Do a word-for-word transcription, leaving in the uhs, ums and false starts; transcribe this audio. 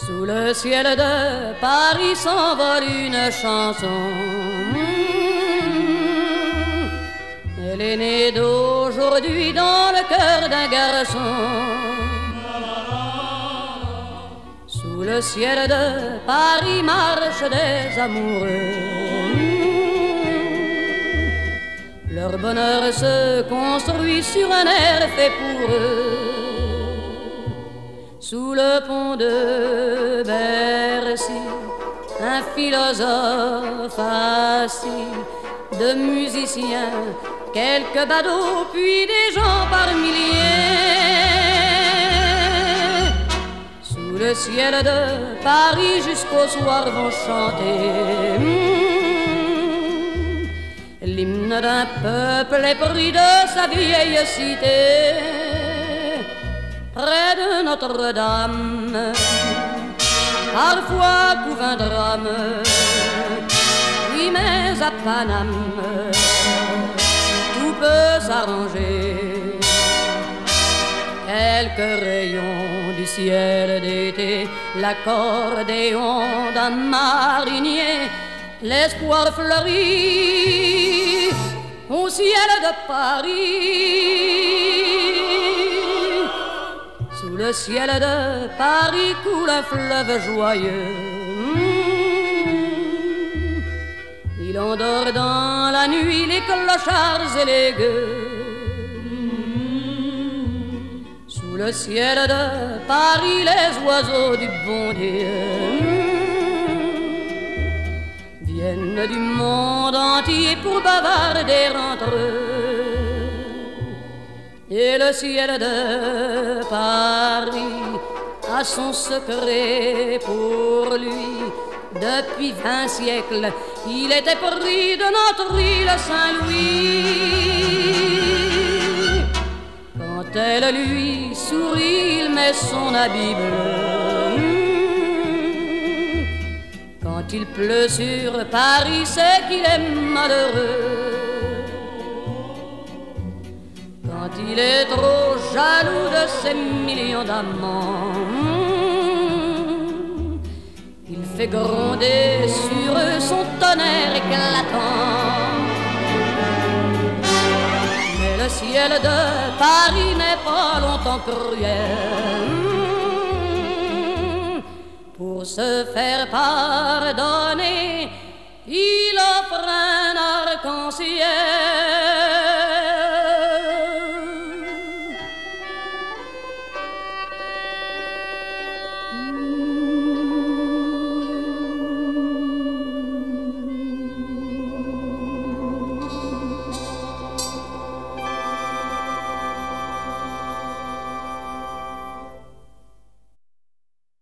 Sous le ciel de Paris s'envole une chanson. Elle est née d'aujourd'hui dans le cœur d'un garçon. Sous le ciel de Paris marchent des amoureux. Leur bonheur se construit sur un air fait pour eux. Sous le pont de Bercy, un philosophe assis, de musiciens, quelques badauds, puis des gens par milliers. Sous le ciel de Paris jusqu'au soir vont chanter l'hymne d'un peuple épris de sa vieille cité. Près de Notre-Dame, parfois couve un drame. Oui, mais à Paname, tout peut s'arranger. Quelques rayons du ciel d'été, l'accordéon d'un marinier, l'espoir fleurit au ciel de Paris. Sous le ciel de Paris coule un fleuve joyeux. Il endort dans la nuit les clochards et les gueux. Sous le ciel de Paris les oiseaux du bon Dieu viennent du monde entier pour bavarder entre eux. Et le ciel de Paris a son secret pour lui. Depuis vingt siècles, il était pris de notre île Saint-Louis. Quand elle lui sourit, il met son habit bleu. Quand il pleut sur Paris, c'est qu'il est malheureux. Quand il est trop jaloux de ses millions d'amants, il fait gronder sur eux son tonnerre éclatant. Mais le ciel de Paris n'est pas longtemps cruel. Pour se faire pardonner, il offre